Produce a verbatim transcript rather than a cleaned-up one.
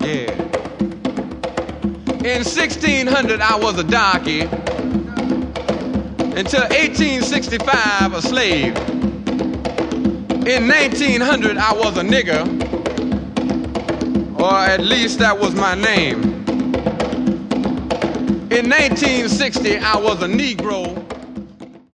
Yeah. In sixteen hundred, I was a darky. Until eighteen sixty-five, a slave. In nineteen hundred, I was a nigger. Or at least that was my name. In nineteen sixty, I was a Negro.